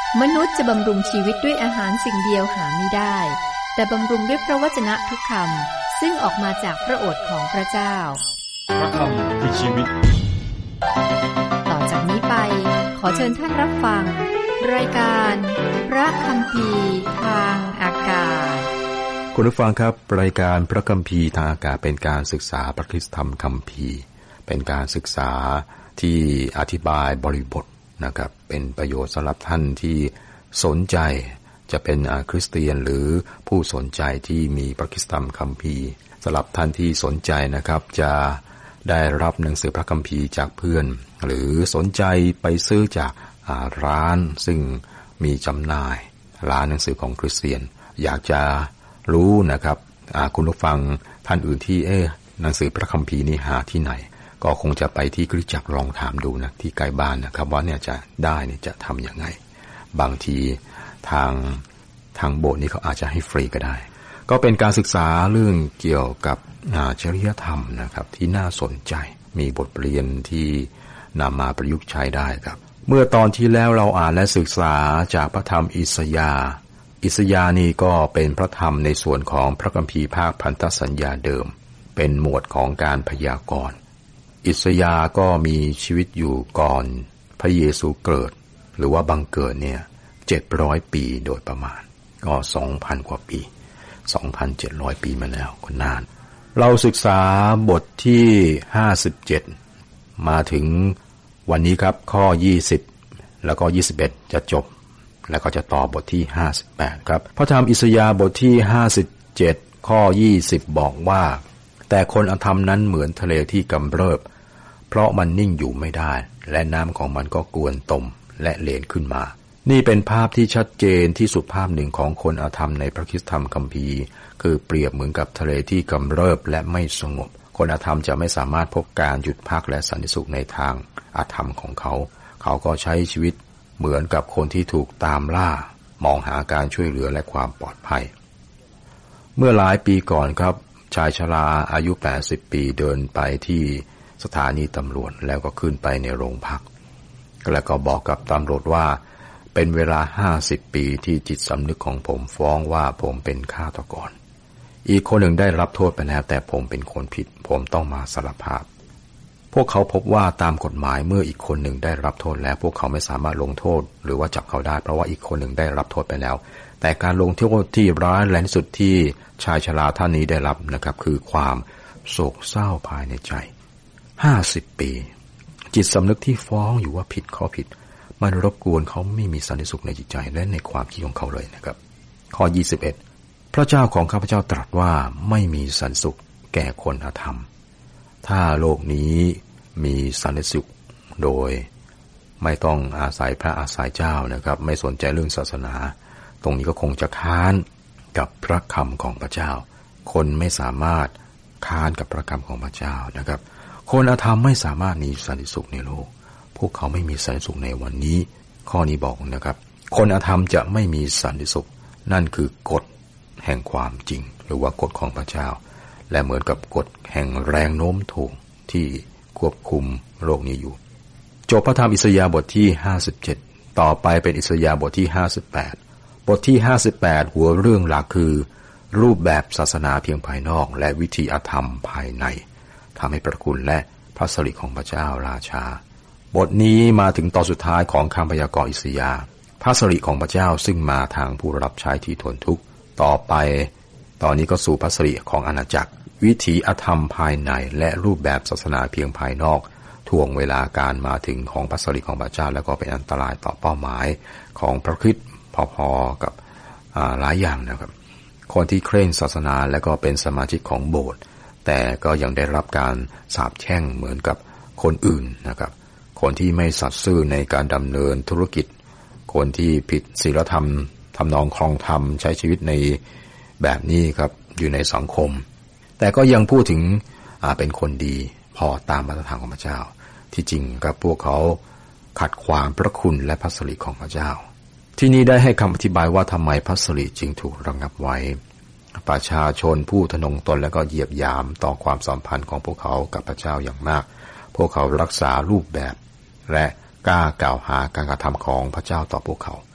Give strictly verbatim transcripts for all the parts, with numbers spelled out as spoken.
มนุษย์จะบำรุงชีวิตด้วยอาหารสิ่งเดียวหาไม่ได้แต่บำรุงด้วยพระวจนะทุกคำซึ่งออกมาจากพระโอษฐ์ของพระเจ้าพระคำคือชีวิตต่อจากนี้ไปขอเชิญท่านรับฟังรายการพระคัมภีร์ทางอากาศคุณผู้ฟังครับรายการพระคัมภีร์ทางอากาศเป็นการศึกษาพระคริสตธรรมคัมภีร์เป็นการศึกษาที่อธิบายบริบทนะครับเป็นประโยชน์สำหรับท่านที่สนใจจะเป็นคริสเตียนหรือผู้สนใจที่มีพระคริสตธรรมคัมภีร์สำหรับท่านที่สนใจนะครับจะได้รับหนังสือพระคัมภีร์จากเพื่อนหรือสนใจไปซื้อจากร้านซึ่งมีจำหน่ายร้านหนังสือของคริสเตียนอยากจะรู้นะครับคุณผู้ฟังท่านอื่นที่เอ๊ะหนังสือพระคัมภีร์นี้หาที่ไหนก็คงจะไปที่คริสตจักรลองถามดูนะที่ใกล้บ้านนะครับว่าเนี่ยจะได้เนี่ยจะทำยังไงบางทีทางทางโบสถ์นี้เขาอาจจะให้ฟรีก็ได้ก็เป็นการศึกษาเรื่องเกี่ยวกับจริยธรรมนะครับที่น่าสนใจมีบทเรียนที่นำมาประยุกต์ใช้ได้ครับเมื่อตอนที่แล้วเราอ่านและศึกษาจากพระธรรมอิสยาห์อิสยาห์นี่ก็เป็นพระธรรมในส่วนของพระคัมภีร์ภาคพันธสัญญาเดิมเป็นหมวดของการพยากรณ์อิสยาห์ก็มีชีวิตอยู่ก่อนพระเยซูเกิดหรือว่าบังเกิดเนี่ยเจ็ดร้อยปีโดยประมาณก็ สองพัน กว่าปี สองพันเจ็ดร้อย ปีมาแล้วก็นานเราศึกษาบทที่ห้าสิบเจ็ดมาถึงวันนี้ครับข้อยี่สิบแล้วก็ยี่สิบเอ็ดจะจบแล้วก็จะต่อบทที่ห้าสิบแปดครับพระธรรมอิสยาห์บทที่ห้าสิบเจ็ดข้อยี่สิบบอกว่าแต่คนอธรรมนั้นเหมือนทะเลที่กำเริบเพราะมันนิ่งอยู่ไม่ได้และน้ำของมันก็กวนตมและเลนขึ้นมานี่เป็นภาพที่ชัดเจนที่สุดภาพหนึ่งของคนอธรรมในพระคริสตธรรมคัมภีร์คือเปรียบเหมือนกับทะเลที่กำเริบและไม่สงบคนอธรรมจะไม่สามารถพบการหยุดพักและสันติสุขในทางอธรรมของเขาเขาก็ใช้ชีวิตเหมือนกับคนที่ถูกตามล่ามองหาการช่วยเหลือและความปลอดภัยเมื่อหลายปีก่อนครับชายชราอายุแปดสิบปีเดินไปที่สถานีตำรวจแล้วก็ขึ้นไปในโรงพักแล้วก็บอกกับตำรวจว่าเป็นเวลาห้าสิบปีที่จิตสำนึกของผมฟ้องว่าผมเป็นฆาตกรอีกคนหนึ่งได้รับโทษไปแล้วแต่ผมเป็นคนผิดผมต้องมาสารภาพพวกเขาพบว่าตามกฎหมายเมื่ออีกคนหนึ่งได้รับโทษแล้วพวกเขาไม่สามารถลงโทษหรือว่าจับเขาได้เพราะว่าอีกคนหนึ่งได้รับโทษไปแล้วแต่การลงโทษที่ร้ายแรงที่สุดที่ชายชราท่านนี้ได้รับนะครับคือความโศกเศร้าภายในใจห้าสิบปีจิตสำนึกที่ฟ้องอยู่ว่าผิดข้อผิดมันรบกวนเขาไม่มีสันติสุขในจิตใจและในความคิดของเขาเลยนะครับข้อยี่สิบเอ็ดพระเจ้าของข้าพเจ้าตรัสว่าไม่มีสันติสุขแก่คนอธรรมถ้าโลกนี้มีสันติสุขโดยไม่ต้องอาศัยพระอาศัยเจ้านะครับไม่สนใจเรื่องศาสนาตรงนี้ก็คงจะค้านกับพระคำของพระเจ้าคนไม่สามารถค้านกับพระคำของพระเจ้านะครับคนอธรรมไม่สามารถมีสันติสุขในโลกพวกเขาไม่มีสันติสุขในวันนี้ข้อนี้บอกนะครับคนอธรรมจะไม่มีสันติสุขนั่นคือกฎแห่งความจริงหรือว่ากฎของพระเจ้าและเหมือนกับกฎแห่งแรงโน้มถ่วงที่ควบคุมโลกนี้อยู่จบพระธรรมอิสยาห์บทที่ห้าสิบเจ็ดต่อไปเป็นอิสยาห์บทที่ห้าสิบแปดบทที่ห้าสิบแปดหัวเรื่องหลักคือรูปแบบศาสนาเพียงภายนอกและวิธีอธรรมภายในทำให้พระคุณและพระสิริของพระเจ้าราชาบทนี้มาถึงตอนสุดท้ายของคำพยากรณ์อิสยาห์พระสิริของพระเจ้าซึ่งมาทางผู้รับใช้ที่ทนทุกข์ต่อไปตอนนี้ก็สู่พระสิริของอาณาจักรวิถีอธรรมภายในและรูปแบบศาสนาเพียงภายนอกถ่วงเวลาการมาถึงของพระสิริของพระเจ้าแล้วก็เป็นอันตรายต่อเป้าหมายของพระคริสต์พอๆกับหลายอย่างนะครับคนที่เคร่งศาสนาและก็เป็นสมาชิกของโบสถ์แต่ก็ยังได้รับการสาปแช่งเหมือนกับคนอื่นนะครับคนที่ไม่สัตย์ซื่อในการดำเนินธุรกิจคนที่ผิดศีลธรรมทำนองครองธรรมใช้ชีวิตในแบบนี้ครับอยู่ในสังคมแต่ก็ยังพูดถึงเป็นคนดีพอตามมาตรฐานของพระเจ้าที่จริงกับพวกเขาขัดขวางพระคุณและพระสิริของพระเจ้าที่นี้ได้ให้คำอธิบายว่าทำไมพระสิริจึงถูกระงับไว้ประชาชนผู้ทะนงตนและก็เหยียบหยามต่อความสัมพันธ์ของพวกเขากับพระเจ้าอย่างมากพวกเขารักษารูปแบบและกล้ากล่าวหาการกระทำของพระเจ้าต่อพวกเขา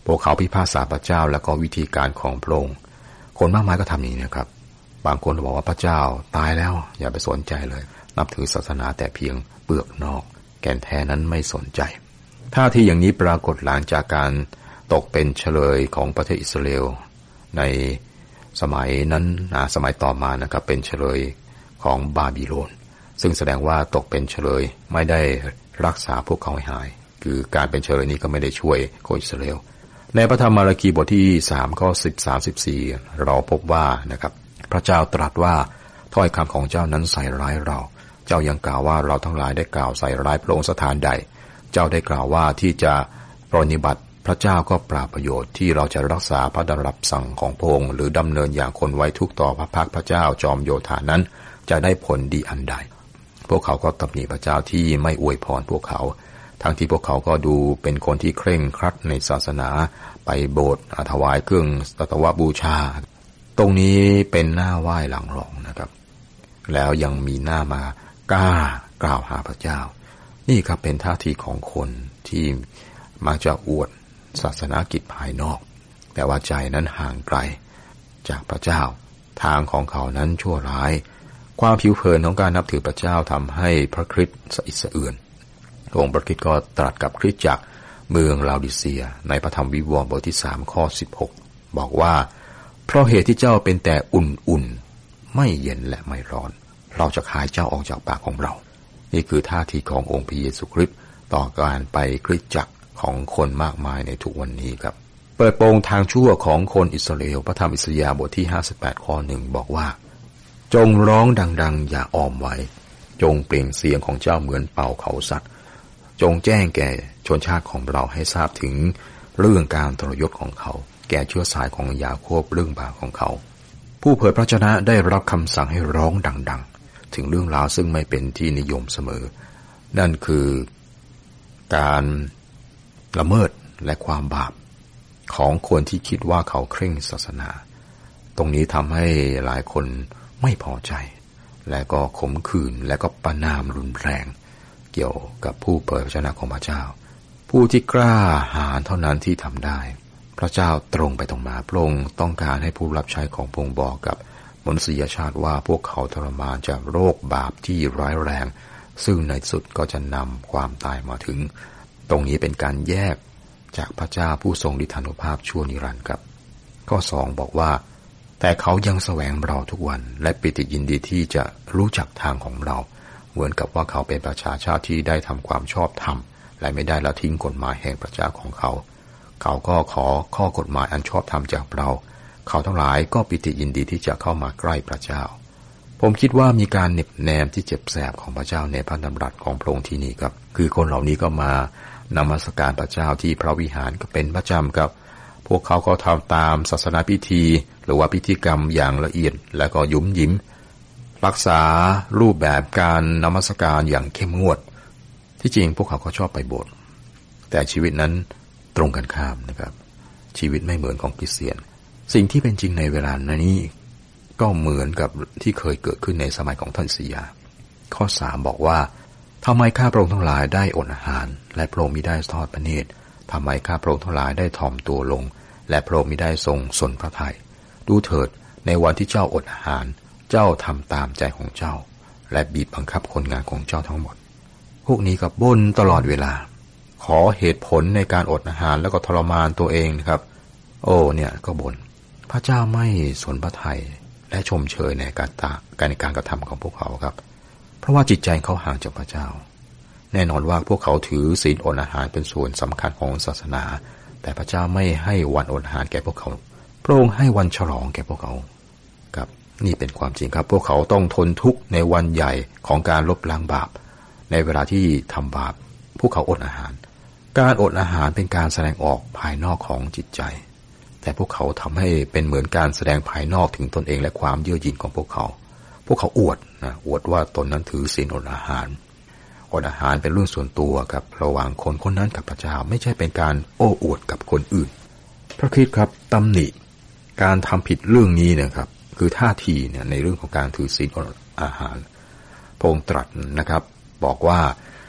พวกเขาพิพากษาพระเจ้าแล้วก็วิธีการของพระองค์คนมากมายก็ทำอย่างนี้นะครับบางคนบอกว่าพระเจ้าตายแล้วอย่าไปสนใจเลยนับถือศาสนาแต่เพียงเปลือกนอกแก่นแท้นั้นไม่สนใจท่าทีอย่างนี้ปรากฏหลังจากการตกเป็นเฉลยของประเทศอิสราเอลในสมัยนั้นสมัยต่อมานะครับเป็นเฉลยของบาบิโลนซึ่งแสดงว่าตกเป็นเฉลยไม่ได้รักษาพวกเขาให้หายคือการเป็นเฉลยนี้ก็ไม่ได้ช่วยคนอิสราเอลในพระธรรมมาระคีบทที่สามข้อสิบสาม สิบสี่เราพบว่านะครับพระเจ้าตรัสว่าถ้อยคำของเจ้านั้นใส่ร้ายเราเจ้ายังกล่าวว่าเราทั้งหลายได้กล่าวใส่ร้ายพระองค์สถานใดเจ้าได้กล่าวว่าที่จะปรนนิบัติพระเจ้าก็ปราประโยชน์ที่เราจะรักษาพระดำรัสสั่งของพระองค์หรือดำเนินอย่างคนไว้ทุกต่อพระพักพระเจ้าจอมโยธานั้นจะได้ผลดีอันใดพวกเขาก็ตำหนิพระเจ้าที่ไม่อวยพรพวกเขาทั้งที่พวกเขาก็ดูเป็นคนที่เคร่งครัดในศาสนาไปโบสถ์ถวายเครื่องสัตวบูชาตรงนี้เป็นหน้าไหว้หลังรองนะครับแล้วยังมีหน้ามากล้ากล่าวหาพระเจ้านี่ครับเป็นท่าทีของคนที่มักจะอวดศาสนากิจภายนอกแต่ว่าใจนั้นห่างไกลจากพระเจ้าทางของเขานั้นชั่วร้ายความผิวเผินของการนับถือพระเจ้าทำให้พระคริสต์สะอิดสะเอื่นองค์พระคริสต์ก็ตรัสกับคริสตจักรเมืองลาโอดิเซียในพระธรรมวิวรณ์บทที่สามข้อสิบหกบอกว่าเพราะเหตุที่เจ้าเป็นแต่อุ่นๆไม่เย็นและไม่ร้อนเราจะขายเจ้าออกจากปากของเรานี่คือท่าทีขององค์พระเยซูคริสต์ต่อการไปคริสตจักรของคนมากมายในทุกวันนี้ครับเปิดโปงทางชั่วของคนอิสราเอลพระธรรมอิสยาห์บทที่ห้าสิบแปดข้อหนึ่งบอกว่าจงร้องดังๆอย่าอ้อมไว้จงเปล่งเสียงของเจ้าเหมือนเป่าเขาสัตว์จงแจ้งแก่ชนชาติของเราให้ทราบถึงเรื่องการทรยศของเขาแก่เชื้อสายของยาโคบเรื่องบาปของเขาผู้เผยพระชนะได้รับคำสั่งให้ร้องดังๆถึงเรื่องราวซึ่งไม่เป็นที่นิยมเสมอนั่นคือการละเมิดและความบาปของคนที่คิดว่าเขาเคร่งศาสนาตรงนี้ทำให้หลายคนไม่พอใจและก็ขมขื่นและก็ประณามรุนแรงเกี่ยวกับผู้เผยพระชนะของพระเจ้าผู้ที่กล้าหาญเท่านั้นที่ทำได้พระเจ้าตรงไปตรงมาพระองค์ต้องการให้ผู้รับใช้ของพระองค์บอกกับมนุษยชาติว่าพวกเขาทรมานจากโรคบาปที่ร้ายแรงซึ่งในสุดก็จะนำความตายมาถึงตรงนี้เป็นการแยกจากพระเจ้าผู้ทรงฤทธานุภาพชั่วนิรันดร์ครับข้อสองบอกว่าแต่เขายังแสวงเราทุกวันและปิติยินดีที่จะรู้จักทางของเราเหมือนกับว่าเขาเป็นประชาชาติที่ได้ทำความชอบธรรมและไม่ได้ละทิ้งกฎหมายแห่งพระเจ้าของเขาเขาก็ขอข้อกฎหมายอันชอบธรรมจากเราเขาทั้งหลายก็ปิติยินดีที่จะเข้ามาใกล้พระเจ้าผมคิดว่ามีการเหน็บแนมที่เจ็บแสบของพระเจ้าในพระดำรัสของพระองค์ที่นี่ครับคือคนเหล่านี้ก็มานมัสการพระเจ้าที่พระวิหารก็เป็นประจำครับพวกเขาก็ทำตามศาสนาพิธีหรือว่าพิธีกรรมอย่างละเอียดและก็ยุ่มยิ้มรักษารูปแบบการนมัสการอย่างเข้มงวดที่จริงพวกเขาก็ชอบไปโบสถ์แต่ชีวิตนั้นตรงกันข้ามนะครับชีวิตไม่เหมือนของคริสเตียนสิ่งที่เป็นจริงในเวลานี้ก็เหมือนกับที่เคยเกิดขึ้นในสมัยของท่านอิสยาห์ข้อสามบอกว่าทำไมข้าพระองค์ทั้งหลายได้อดอาหารและพระองค์มิได้ทอดพระเนตรทำไมข้าพระองค์ทั้งหลายได้ถ่อมตัวลงและพระองค์มิได้ทรงสนพระทัยดูเถิดในวันที่เจ้าอดอาหารเจ้าทำตามใจของเจ้าและบีบบังคับคนงานของเจ้าทั้งหมดพวกนี้กับบ่นตลอดเวลาขอเหตุผลในการอดอาหารแล้วก็ทรมานตัวเองนะครับโอ้เนี่ยก็บ่นพระเจ้าไม่สนพระทัยและชมเชยในการตาการในการกระทำของพวกเขาครับเพราะว่าจิตใจเขาห่างจากพระเจ้าแน่นอนว่าพวกเขาถือศีลอดอาหารเป็นส่วนสำคัญของศาสนาแต่พระเจ้าไม่ให้วันอดอาหารแก่พวกเขาพระองค์ให้วันฉลองแก่พวกเขาครับนี่เป็นความจริงครับพวกเขาต้องทนทุกข์ในวันใหญ่ของการลบล้างบาปในเวลาที่ทำบาปพวกเขาอดอาหารการอดอาหารเป็นการแสดงออกภายนอกของจิตใจแต่พวกเขาทำให้เป็นเหมือนการแสดงภายนอกถึงตนเองและความเย่อหยิ่งของพวกเขาพวกเขาอวดนะอวดว่าตนนั้นถือศีลอดอาหารอดอาหารเป็นเรื่องส่วนตัวกับระหว่างคนคนนั้นกับพระเจ้าไม่ใช่เป็นการโอ้อวดกับคนอื่นพระคริสต์ครับตำหนิการทำผิดเรื่องนี้นะครับคือท่าทีเนี่ยในเรื่องของการถือศีลอดอาหารพระองค์ตรัสนะครับบอกว่า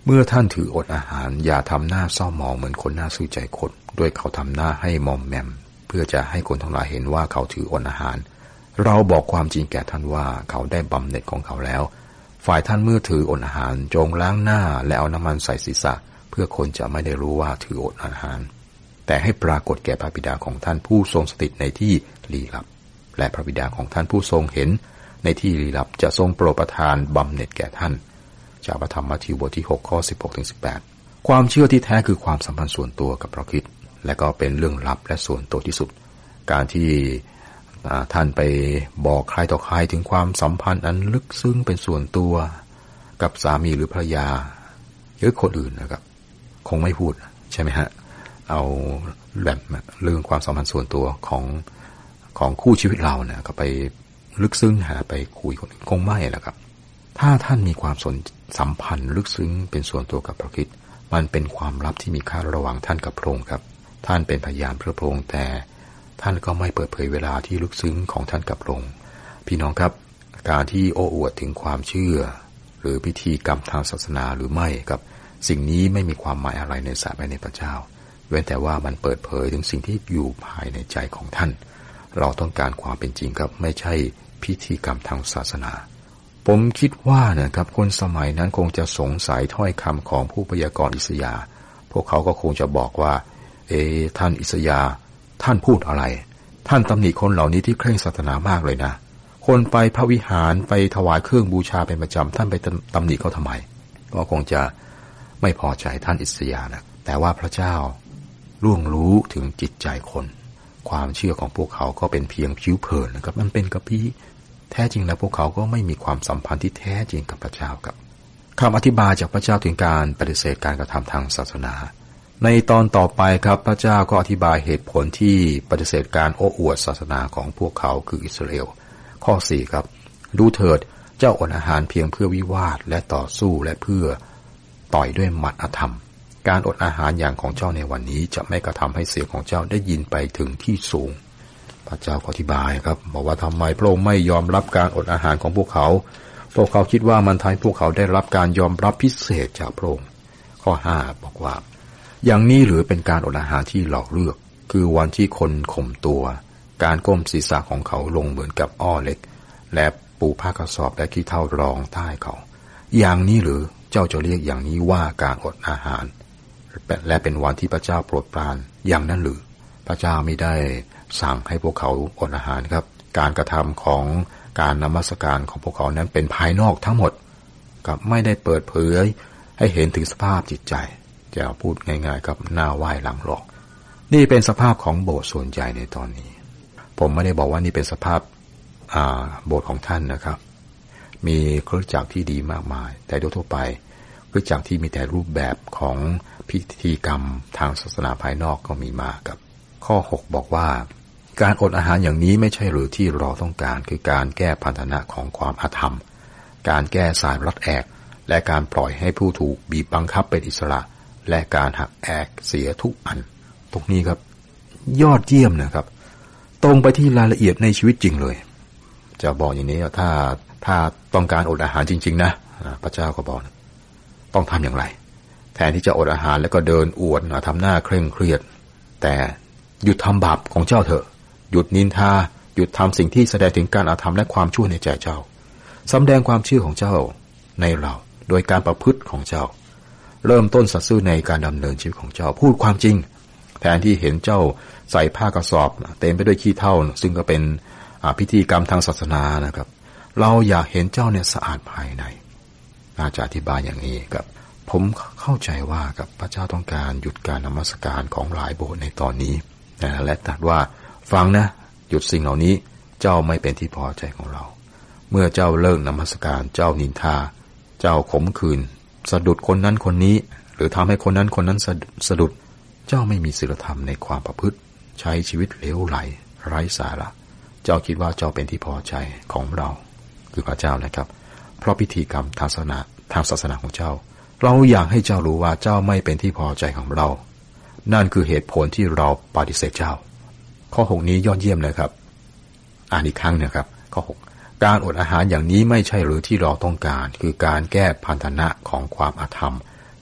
เมื่อท่านถืออดอาหารอย่าทำหน้าเศร้าหมองเหมือนคนหน้าซื่อใจคดด้วยเขาทำหน้าให้มอมแมมเพื่อจะให้คนทั้งหลายเห็นว่าเขาถืออดอาหารเราบอกความจริงแก่ท่านว่าเขาได้บำเหน็จของเขาแล้วฝ่ายท่านเมื่อถืออดอาหารจงล้างหน้าและเอาน้ำมันใส่ศีรษะเพื่อคนจะไม่ได้รู้ว่าถืออดอาหารแต่ให้ปรากฏแก่พระบิดาของท่านผู้ทรงสถิตในที่ลี้ลับและพระบิดาของท่านผู้ทรงเห็นในที่ลี้ลับจะทรงโปรดประทานบำเหน็จแก่ท่านจากพระธรรมมัทธิวบทที่หกข้อสิบหกถึงสิบแปดความเชื่อที่แท้คือความสัมพันธ์ส่วนตัวกับพระคริสต์และก็เป็นเรื่องลับและส่วนตัวที่สุดการที่ท่านไปบอกใครต่อใครถึงความสัมพันธ์อันลึกซึ้งเป็นส่วนตัวกับสามีหรือภรรยาหรือคนอื่นนะครับคงไม่พูดใช่ไหมฮะเอาแบบเรื่องความสัมพันธ์ส่วนตัวของของคู่ชีวิตเราเนี่ยก็ไปลึกซึ้งหาไปคุยคนอื่นคงไม่แล้วครับถ้าท่านมีความสัมพันธ์ลึกซึ้งเป็นส่วนตัวกับพระคริสต์มันเป็นความลับที่มีค่าระหว่างท่านกับพระองค์ครับท่านเป็นพยานเพื่อพระองค์แต่ท่านก็ไม่เปิดเผยเวลาที่ลึกซึ้งของท่านกับพระองค์พี่น้องครับการที่โอ้อวดถึงความเชื่อหรือพิธีกรรมทางศาสนาหรือไม่ครับสิ่งนี้ไม่มีความหมายอะไรในสายในพระเจ้าเว้นแต่ว่ามันเปิดเผยถึงสิ่งที่อยู่ภายในใจของท่านเราต้องการความเป็นจริงครับไม่ใช่พิธีกรรมทางศาสนาผมคิดว่านะครับคนสมัยนั้นคงจะสงสัยถ้อยคำของผู้พยากรณ์อิสยาห์พวกเขาก็คงจะบอกว่าเอท่านอิสยาห์ท่านพูดอะไรท่านตำหนิคนเหล่านี้ที่เคร่งศาสนามากเลยนะคนไปพระวิหารไปถวายเครื่องบูชาเป็นประจำท่านไปตำหนิเขาทำไมก็คงจะไม่พอใจท่านอิสยาห์นะแต่ว่าพระเจ้าล่วงรู้ถึงจิตใจคนความเชื่อของพวกเขาก็เป็นเพียงผิวเผินนะครับมันเป็นกระพี้แท้จริงแล้วพวกเขาก็ไม่มีความสัมพันธ์ที่แท้จริงกับพระเจ้าครับคำอธิบายจากพระเจ้าถึงการปฏิเสธการกระทำทางศาสนาในตอนต่อไปครับพระเจ้าก็อธิบายเหตุผลที่ปฏิเสธการโอ้อวดศาสนาของพวกเขาคืออิสราเอลข้อสี่ครับดูเถิดเจ้าอดอาหารเพียงเพื่อวิวาทและต่อสู้และเพื่อต่อยด้วยหมัดอธรรมการอดอาหารอย่างของเจ้าในวันนี้จะไม่กระทำให้เสียงของเจ้าได้ยินไปถึงที่สูงพระเจ้าอธิบายครับบอกว่าทำไมพระองค์ไม่ยอมรับการอดอาหารของพวกเขาพวกเขาคิดว่ามันทำให้พวกเขาได้รับการยอมรับพิเศษจากพระองค์ข้อห้าบอกว่าอย่างนี้หรือเป็นการอดอาหารที่หลอกเลือกคือวันที่คนข่มตัวการก้มศีรษะของเขาลงเหมือนกับอ้อเล็กและปูผ้ากระสอบและขี้เถ้ารองใต้เขาอย่างนี้หรือเจ้าจะเรียกอย่างนี้ว่าการอดอาหารและเป็นวันที่พระเจ้าโปรดปรานอย่างนั้นหรือพระเจ้าไม่ได้สั่งให้พวกเขาอดอาหารครับการกระทำของการนมัสการของพวกเขานั้นเป็นภายนอกทั้งหมดกับไม่ได้เปิดเผยให้เห็นถึงสภาพจิตใจจะพูดง่ายๆกับหน้าไหว้หลังหลอกนี่เป็นสภาพของโบสถ์ส่วนใหญ่ในตอนนี้ผมไม่ได้บอกว่านี่เป็นสภาพอ่าโบสถ์ของท่านนะครับมีคริสตจักรที่ดีมากมายแต่โดยทั่วไปคริสตจักรที่มีแต่รูปแบบของพิธีกรรมทางศาสนาภายนอกก็มีมากครับข้อหกบอกว่าการอดอาหารอย่างนี้ไม่ใช่หรือที่เราต้องการคือการแก้พันธนะของความอธรรมการแก้สายรัดแอกและการปล่อยให้ผู้ถูกบีบบังคับเป็นอิสระและการหักแอกเสียทุกอันตรงนี้ครับยอดเยี่ยมนะครับตรงไปที่รายละเอียดในชีวิตจริงเลยจะบอกอย่างนี้ถ้าถ้าต้องการอดอาหารจริงๆนะพระเจ้าก็บอกต้องทำอย่างไรแทนที่จะอดอาหารแล้วก็เดินอวดทำหน้าเคร่งเครียดแต่หยุดทำบาปของเจ้าเถอะหยุดนินทาหยุดทำสิ่งที่แสดงถึงการอาธรรมและความชั่วในใจเจ้าสำแดงความเชื่อของเจ้าในเราโดยการประพฤติของเจ้าเริ่มต้นสัตย์ซื่อในการดำเนินชีวิตของเจ้าพูดความจริงแทนที่เห็นเจ้าใส่ผ้ากระสอบเต็มไปด้วยขี้เถ้าซึ่งก็เป็นพิธีกรรมทางศาสนานะครับเราอยากเห็นเจ้าเนี่ยสะอาดภายในน่าจะอธิบายอย่างนี้ครับผมเข้าใจว่ากับพระเจ้าต้องการหยุดการนมัสการของหลายโบสถ์ในตอนนี้นะและตรัสว่าฟังนะหยุดสิ่งเหล่านี้เจ้าไม่เป็นที่พอใจของเราเมื่อเจ้าเลิกนมัสการเจ้านินทาเจ้าขมขื่นสะดุดคนนั้นคนนี้หรือทำให้คนนั้นคนนั้นสะดุดเจ้าไม่มีศีลธรรมในความประพฤติใช้ชีวิตเลวไหลไร้สาระเจ้าคิดว่าเจ้าเป็นที่พอใจของเราคือพระเจ้านะครับเพราะพิธีกรรมทางศาสนาทางศาสนาของเจ้าเราอยากให้เจ้ารู้ว่าเจ้าไม่เป็นที่พอใจของเรานั่นคือเหตุผลที่เราปฏิเสธเจ้าข้อหกนี้ยอดเยี่ยมนะครับอ่านอีกครั้งนะครับข้อหกการอดอาหารอย่างนี้ไม่ใช่หรือที่เราต้องการคือการแก้พันธนะของความอธรรม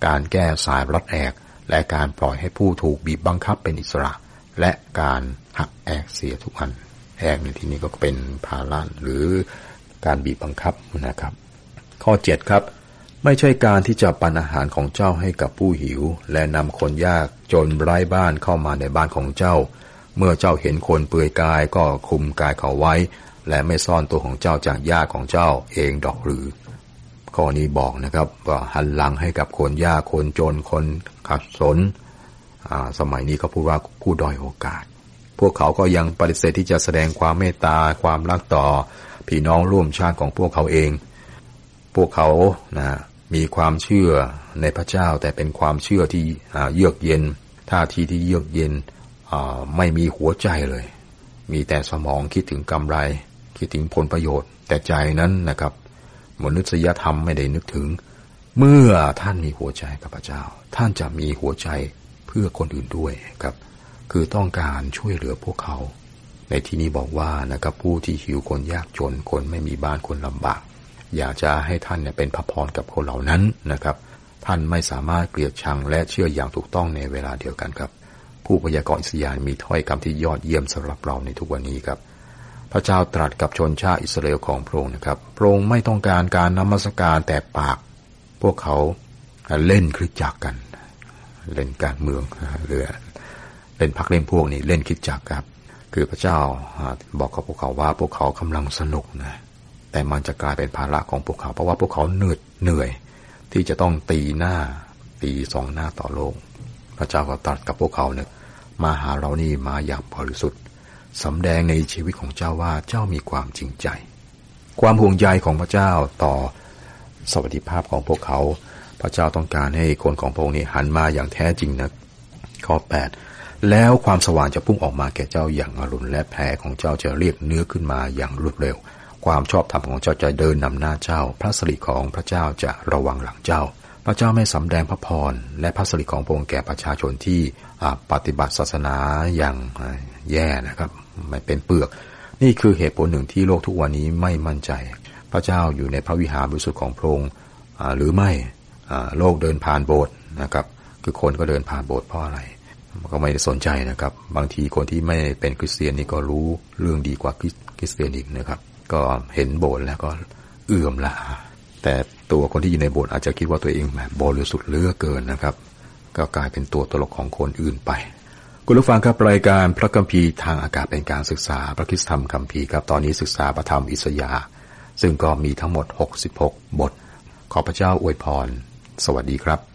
การแก้สายรัดแอกและการปล่อยให้ผู้ถูกบีบบังคับเป็นอิสระและการหักแอกเสียทุกอันแอกในที่นี้ก็เป็นภาระหรือการบีบบังคับนะครับข้อเจ็ดครับไม่ใช่การที่จะปันอาหารของเจ้าให้กับผู้หิวและนำคนยากจนไร้บ้านเข้ามาในบ้านของเจ้าเมื่อเจ้าเห็นคนเปลือยกายก็คลุมกายเขาไว้และไม่ซ่อนตัวของเจ้าจากญาติของเจ้าเองดอกหรือข้อนี้บอกนะครับว่าหันหลังให้กับคนยากคนจนคนขัดสนสมัยนี้ก็พูดว่าผู้ด้อยโอกาสพวกเขาก็ยังปฏิเสธที่จะแสดงความเมตตาความรักต่อพี่น้องร่วมชาติของพวกเขาเองพวกเขานะมีความเชื่อในพระเจ้าแต่เป็นความเชื่อที่เยือกเย็นท่าทีที่เยือกเย็นไม่มีหัวใจเลยมีแต่สมองคิดถึงกำไรคิดถึงผลประโยชน์แต่ใจนั้นนะครับมนุษยธรรมไม่ได้นึกถึงเมื่อท่านมีหัวใจกับพระเจ้าท่านจะมีหัวใจเพื่อคนอื่นด้วยครับคือต้องการช่วยเหลือพวกเขาในที่นี้บอกว่านะครับผู้ที่หิวคนยากจนคนไม่มีบ้านคนลำบากอยากจะให้ท่านเนี่ยเป็นพระพรกับคนเหล่านั้นนะครับท่านไม่สามารถเกลียดชังและเชื่ออย่างถูกต้องในเวลาเดียวกันครับผู้พยากรณ์อิสยาห์มีถ้อยคำที่ยอดเยี่ยมสำหรับเราในทุกวันนี้ครับพระเจ้าตรัสกับชนชาติอิสราเอลของพระองค์นะครับพระองค์ไม่ต้องการการนมัสการแต่ปากพวกเขาเล่นคริสตจักรกันเล่นการเมืองหรือเล่นพรรคเล่นพวกนี้เล่นคริสตจักรครับคือพระเจ้าบอกกับพวกเขาว่าพวกเขากำลังสนุกนะแต่มันจะกลายเป็นภาระของพวกเขาเพราะว่าพวกเขาเหนื่อยเหนื่อยที่จะต้องตีหน้าตีสองหน้าต่อโลกพระเจ้าก็ตรัสกับพวกเขาเนี่ยมาหาเรานี่มาอย่างบริสุทธิ์สำแดงในชีวิตของเจ้าว่าเจ้ามีความจริงใจความห่วงใยของพระเจ้าต่อสวัสดิภาพของพวกเขาพระเจ้าต้องการให้คนของพระองค์นี้หันมาอย่างแท้จริงนะข้อแปดแล้วความสว่างจะพุ่งออกมาแก่เจ้าอย่างอรุณและแผลของเจ้าจะเรียกเนื้อขึ้นมาอย่างรวดเร็วความชอบธรรมของเจ้าจะเดินนำหน้าเจ้าพระสิริของพระเจ้าจะระวังหลังเจ้าพระเจ้าไม่สำแดงพระพรและพระสิริของพระองค์แก่ประชาชนที่ปฏิบัติศาสนาอย่างแย่นะครับไม่เป็นเปลือกนี่คือเหตุผลหนึ่งที่โลกทุกวันนี้ไม่มั่นใจพระเจ้าอยู่ในพระวิหารบริสุทธิ์ของพระองค์หรือไม่โลกเดินผ่านโบสถ์นะครับคือคนก็เดินผ่านโบสถ์เพราะอะไรก็ไม่ได้สนใจนะครับบางทีคนที่ไม่เป็นคริสเตียนนี่ก็รู้เรื่องดีกว่าคริสเตียนอีกนะครับก็เห็นโบสถ์แล้วก็เอื่อมละแต่ตัวคนที่อยู่ในโบสถ์อาจจะคิดว่าตัวเองแบบบริสุทธิ์เหลือเกินนะครับก็กลายเป็นตัวตลกของคนอื่นไปคุณผู้ฟังครับรายการพระคัมภีร์ทางอากาศเป็นการศึกษาพระคริสตธรรมคัมภีร์ครับตอนนี้ศึกษาพระธรรมอิสยาห์ซึ่งก็มีทั้งหมดหกสิบหกบทขอพระเจ้าอวยพรสวัสดีครับ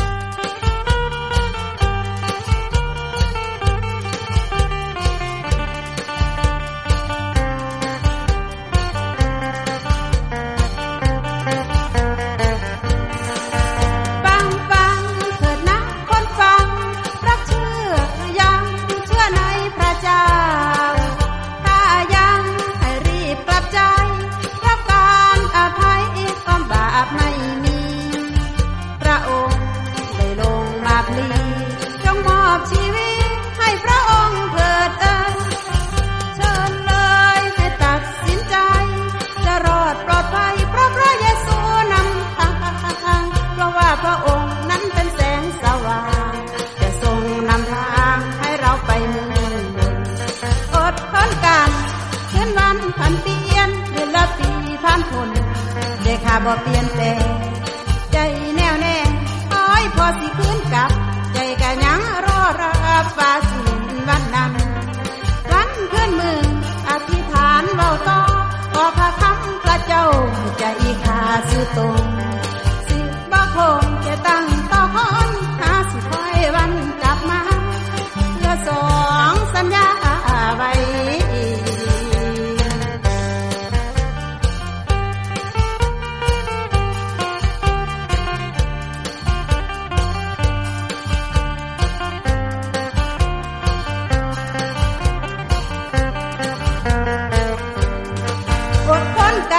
บ่เปลี่ยนแปลงใจแน่วแน่อ้อยพอสิคืนกลับใจก็ยังรอรับฟ้าสิวันนั้นวันคืนมืออธิษฐานเว้าต่อขอพระคำพระเจ้าใจข้าซื่อตรงสิบ่คงจะตั้งต่อคอยหาสิคอยวันกลับมาเพื่อสองสัญญาไว้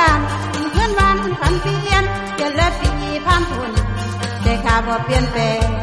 บ่เปลี่ยนแปลง